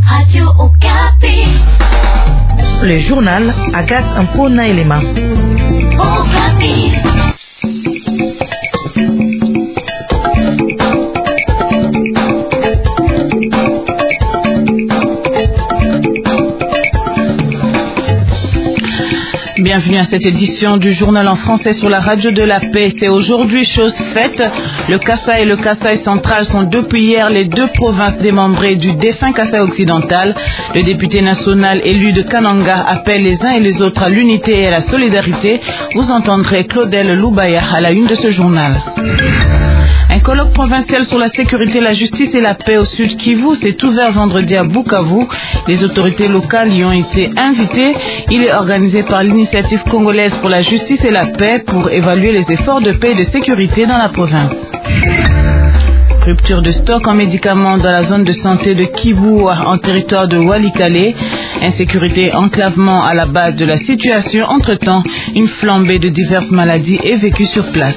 Radio Okapi. Le journal Agathe Mpona Elema. Okapi. Bienvenue à cette édition du journal en français sur la radio de la paix. C'est aujourd'hui chose faite. Le Kasaï et le Kasaï central sont depuis hier les deux provinces démembrées du défunt Kasaï occidental. Le député national élu de Kananga appelle les uns et les autres à l'unité et à la solidarité. Vous entendrez Claudel Loubaya à la une de ce journal. Un colloque provincial sur la sécurité, la justice et la paix au Sud Kivu s'est ouvert vendredi à Bukavu. Les autorités locales y ont été invitées. Il est organisé par l'initiative congolaise pour la justice et la paix pour évaluer les efforts de paix et de sécurité dans la province. Rupture de stock en médicaments dans la zone de santé de Kivu en territoire de Walikale. Insécurité, enclavement à la base de la situation. Entre-temps, une flambée de diverses maladies est vécue sur place.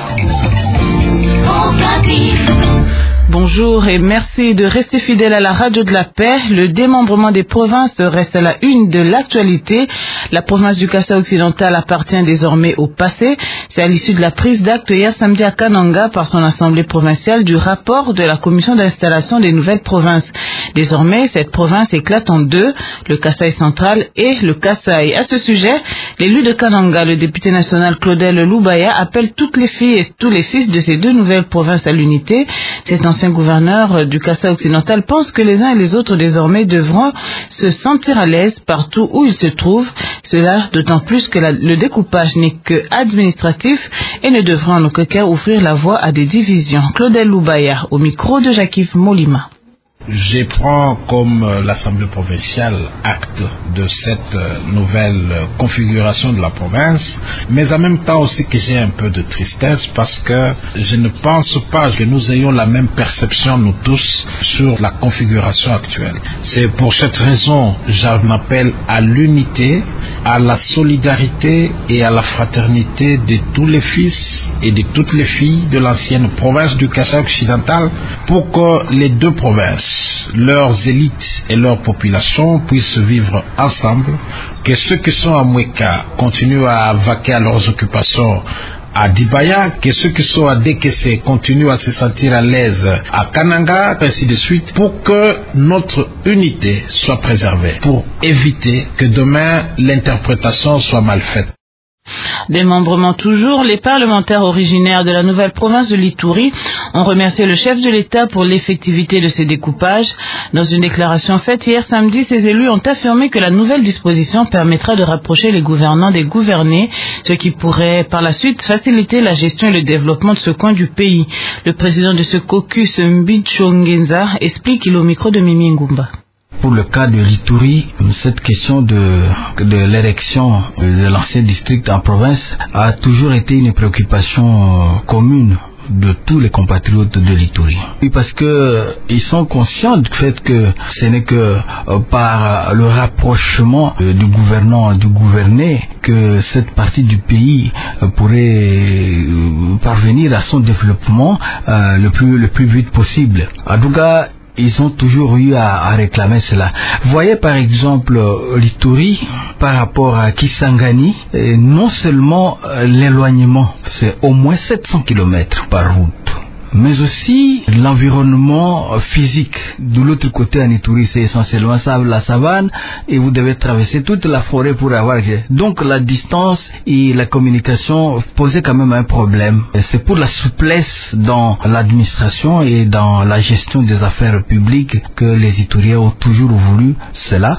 Bonjour et merci de rester fidèle à la radio de la paix. Le démembrement des provinces reste à la une de l'actualité. La province du Kasaï occidental appartient désormais au passé. C'est à l'issue de la prise d'acte hier samedi à Kananga par son assemblée provinciale du rapport de la commission d'installation des nouvelles provinces. Désormais, cette province éclate en deux, le Kasaï central et le Kasaï. À ce sujet, l'élu de Kananga, le député national Claudel Loubaya, appelle toutes les filles et tous les fils de ces deux nouvelles provinces à l'unité. Cet ancien gouverneur du Kasaï occidental pense que les uns et les autres désormais devront se sentir à l'aise partout où ils se trouvent. Cela d'autant plus que le découpage n'est que administratif et ne devra en aucun cas ouvrir la voie à des divisions. Claudel Loubaya au micro de Jacques Molima. Je prends comme l'Assemblée provinciale acte de cette nouvelle configuration de la province, mais en même temps aussi que j'ai un peu de tristesse parce que je ne pense pas que nous ayons la même perception, nous tous, sur la configuration actuelle. C'est pour cette raison que j'en appelle à l'unité, à la solidarité et à la fraternité de tous les fils et de toutes les filles de l'ancienne province du Kasaï occidental pour que les deux provinces, leurs élites et leur population puissent vivre ensemble, que ceux qui sont à Mweka continuent à vaquer à leurs occupations à Dibaya, que ceux qui sont à Dekese continuent à se sentir à l'aise à Kananga, ainsi de suite, pour que notre unité soit préservée, pour éviter que demain l'interprétation soit mal faite. Démembrement toujours, les parlementaires originaires de la nouvelle province de l'Ituri ont remercié le chef de l'État pour l'effectivité de ces découpages. Dans une déclaration faite hier samedi, ces élus ont affirmé que la nouvelle disposition permettra de rapprocher les gouvernants des gouvernés, ce qui pourrait par la suite faciliter la gestion et le développement de ce coin du pays. Le président de ce caucus, Mbichongenza, explique qu'il est au micro de Mimi Ngumba. Pour le cas de l'Ituri, cette question de l'érection de l'ancien district en province a toujours été une préoccupation commune de tous les compatriotes de l'Ituri. Oui, parce que ils sont conscients du fait que ce n'est que par le rapprochement du gouvernant du gouverné que cette partie du pays pourrait parvenir à son développement le plus vite possible. En tout cas, ils ont toujours eu à réclamer cela. Voyez par exemple l'Ituri par rapport à Kisangani, non seulement l'éloignement, c'est au moins 700 km par route, mais aussi l'environnement physique. De l'autre côté en Ituri, c'est essentiellement la savane et vous devez traverser toute la forêt pour avoir... Donc la distance et la communication posaient quand même un problème. C'est pour la souplesse dans l'administration et dans la gestion des affaires publiques que les Ituriens ont toujours voulu cela.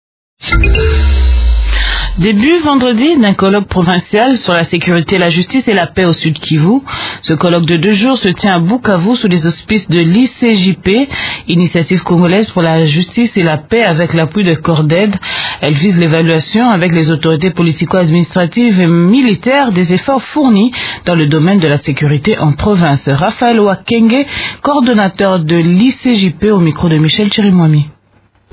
Début vendredi d'un colloque provincial sur la sécurité, la justice et la paix au Sud Kivu. Ce colloque de 2 jours se tient à Bukavu sous les auspices de l'ICJP, Initiative congolaise pour la justice et la paix, avec l'appui de Corded. Elle vise l'évaluation avec les autorités politico-administratives et militaires des efforts fournis dans le domaine de la sécurité en province. Raphaël Wakenge, coordonnateur de l'ICJP au micro de Michel Chirimwami.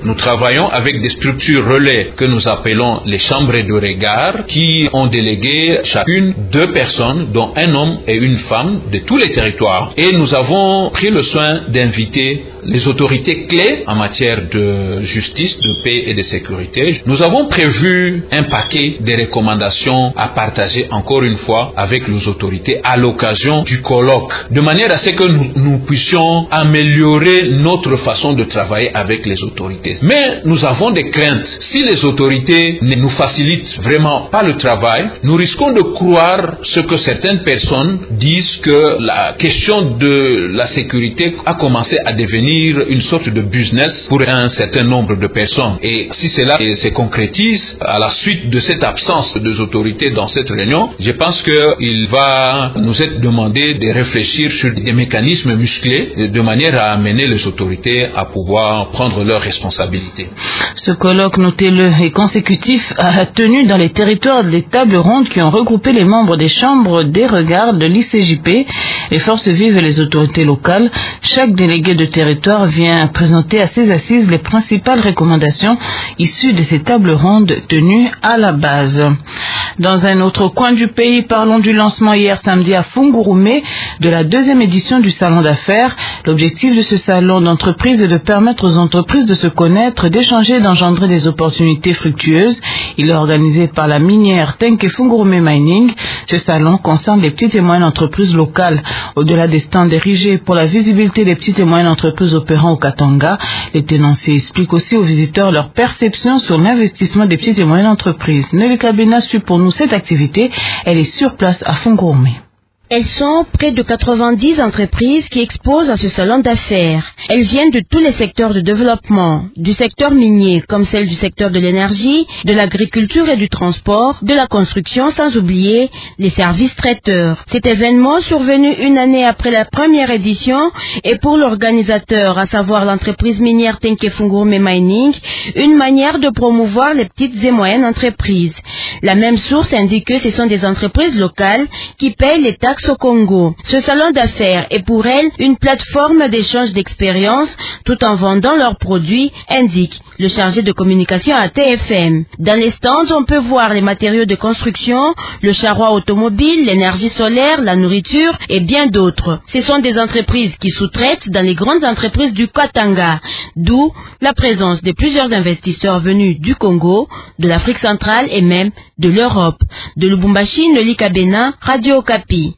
Nous travaillons avec des structures relais que nous appelons les chambres de regard qui ont délégué chacune 2 personnes, dont un homme et une femme de tous les territoires. Et nous avons pris le soin d'inviter les autorités clés en matière de justice, de paix et de sécurité. Nous avons prévu un paquet de recommandations à partager encore une fois avec les autorités à l'occasion du colloque, de manière à ce que nous puissions améliorer notre façon de travailler avec les autorités. Mais nous avons des craintes. Si les autorités ne nous facilitent vraiment pas le travail, nous risquons de croire ce que certaines personnes disent, que la question de la sécurité a commencé à devenir une sorte de business pour un certain nombre de personnes. Et si cela se concrétise à la suite de cette absence des autorités dans cette réunion, je pense qu'il va nous être demandé de réfléchir sur des mécanismes musclés de manière à amener les autorités à pouvoir prendre leurs responsabilités. Ce colloque, notez-le, est consécutif à la tenue dans les territoires des tables rondes qui ont regroupé les membres des chambres des regards de l'ICJP, les forces vives et les autorités locales. Chaque délégué de territoire vient présenter à ses assises les principales recommandations issues de ces tables rondes tenues à la base. Dans un autre coin du pays, parlons du lancement hier samedi à Fungurume de la 2e édition du salon d'affaires. L'objectif de ce salon d'entreprise est de permettre aux entreprises de se connaître, d'échanger et d'engendrer des opportunités fructueuses. Il est organisé par la minière Tenke Fungurume Mining. Ce salon concerne les petites et moyennes entreprises locales. Au-delà des stands érigés pour la visibilité des petites et moyennes entreprises opérant au Katanga, les tenanciers expliquent aussi aux visiteurs leur perception sur l'investissement des petites et moyennes entreprises. Nelly Kabena suit pour nous cette activité. Elle est sur place à Fungurume. Elles sont près de 90 entreprises qui exposent à ce salon d'affaires. Elles viennent de tous les secteurs de développement, du secteur minier comme celle du secteur de l'énergie, de l'agriculture et du transport, de la construction, sans oublier les services traiteurs. Cet événement, survenu une année après la première édition, est pour l'organisateur, à savoir l'entreprise minière Tenke Fungurume Mining, une manière de promouvoir les petites et moyennes entreprises. La même source indique que ce sont des entreprises locales qui payent les taxes au Congo. Ce salon d'affaires est pour elles une plateforme d'échange d'expériences tout en vendant leurs produits, indique le chargé de communication à TFM. Dans les stands, on peut voir les matériaux de construction, le charroi automobile, l'énergie solaire, la nourriture et bien d'autres. Ce sont des entreprises qui sous-traitent dans les grandes entreprises du Katanga, d'où la présence de plusieurs investisseurs venus du Congo, de l'Afrique centrale et même de l'Europe. De Lubumbashi, Nelly Kabena, Radio Okapi.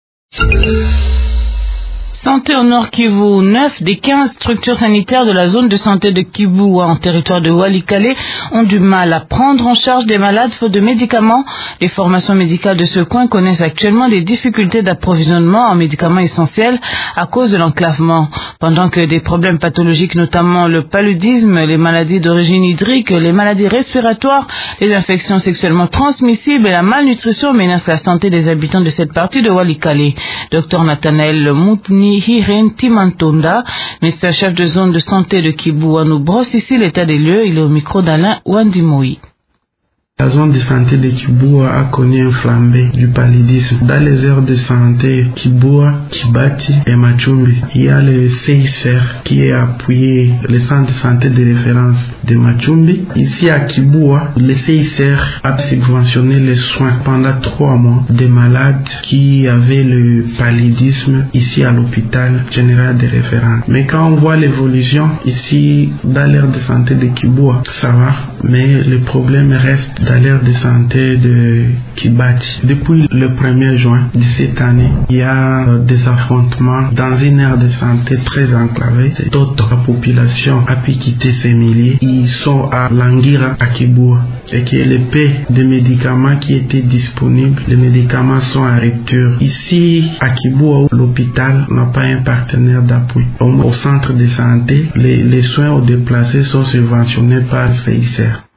Santé au Nord Kivu, 9 des 15 structures sanitaires de la zone de santé de Kibua en territoire de Walikale ont du mal à prendre en charge des malades faute de médicaments. Les formations médicales de ce coin connaissent actuellement des difficultés d'approvisionnement en médicaments essentiels à cause de l'enclavement. Pendant que des problèmes pathologiques, notamment le paludisme, les maladies d'origine hydrique, les maladies respiratoires, les infections sexuellement transmissibles et la malnutrition menacent la santé des habitants de cette partie de Walikale. Dr Nathanaël Moutni Hiren Timantonda, médecin-chef de zone de santé de Kibua, nous brosse ici l'état des lieux. Il est au micro d'Alain Wandimoui. La zone de santé de Kibua a connu un flambé du paludisme. Dans les aires de santé Kibua, Kibati et Machumbi, il y a le CICR qui est appuyé le centre de santé de référence de Machumbi. Ici à Kibua, le CICR a subventionné les soins pendant 3 mois des malades qui avaient le paludisme ici à l'hôpital général de référence. Mais quand on voit l'évolution ici dans l'aire de santé de Kibua, ça va, mais le problème reste dans l'aire de santé de Kibati. Depuis le 1er juin de cette année, il y a des affrontements dans une aire de santé très enclavée. Toute la population a pu quitter ses milliers. Ils sont à Langira, à Kibua. Et que les paix des médicaments qui étaient disponibles, les médicaments sont en rupture. Ici, à Kibua, l'hôpital n'a pas un partenaire d'appui. Au centre de santé, les soins aux déplacés sont subventionnés par le CICR.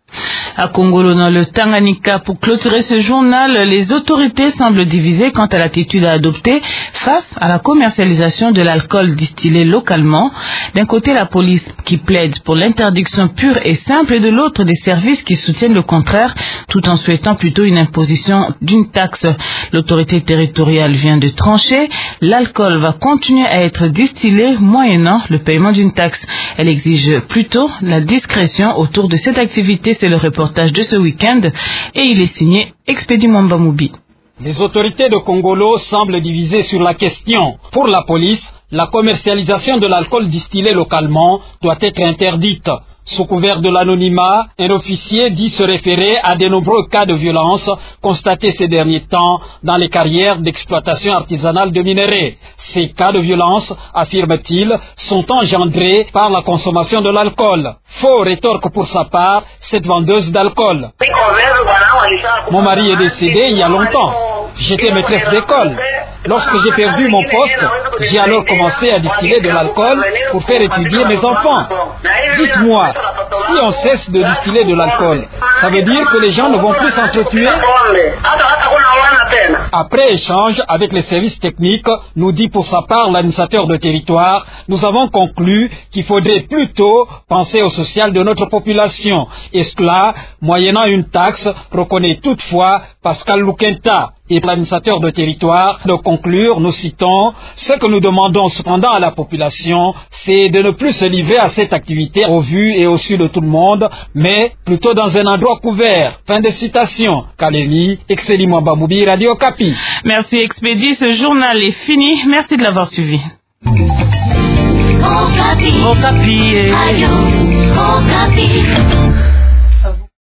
À Kongolo, dans le Tanganyika, pour clôturer ce journal, les autorités semblent divisées quant à l'attitude à adopter face à la commercialisation de l'alcool distillé localement. D'un côté, la police qui plaide pour l'interdiction pure et simple, et de l'autre, des services qui soutiennent le contraire, tout en souhaitant plutôt une imposition d'une taxe. L'autorité territoriale vient de trancher. L'alcool va continuer à être distillé moyennant le paiement d'une taxe. Elle exige plutôt la discrétion autour de cette activité. C'est le reportage de ce week-end et il est signé Expédie Mwamba Moubi. Les autorités de Kongolo semblent divisées sur la question. Pour la police, la commercialisation de l'alcool distillé localement doit être interdite. Sous couvert de l'anonymat, un officier dit se référer à de nombreux cas de violence constatés ces derniers temps dans les carrières d'exploitation artisanale de minerais. Ces cas de violence, affirme-t-il, sont engendrés par la consommation de l'alcool. Faux rétorque pour sa part cette vendeuse d'alcool. Mon mari est décédé il y a longtemps. J'étais maîtresse d'école. Lorsque j'ai perdu mon poste, j'ai alors commencé à distiller de l'alcool pour faire étudier mes enfants. Dites-moi, si on cesse de distiller de l'alcool, ça veut dire que les gens ne vont plus s'entretuer? Après échange avec les services techniques, nous dit pour sa part l'administrateur de territoire, nous avons conclu qu'il faudrait plutôt penser au social de notre population. Et cela, moyennant une taxe, reconnaît toutefois Pascal Lukenta. Et l'administrateur de territoire, de conclure, nous citons, ce que nous demandons cependant à la population, c'est de ne plus se livrer à cette activité au vu et au su de tout le monde, mais plutôt dans un endroit couvert. Fin de citation. Kalemi, Expédie Mwamba Moubi, Radio Okapi. Merci Expédie, ce journal est fini. Merci de l'avoir suivi. Okapi. Okapi. Radio Okapi.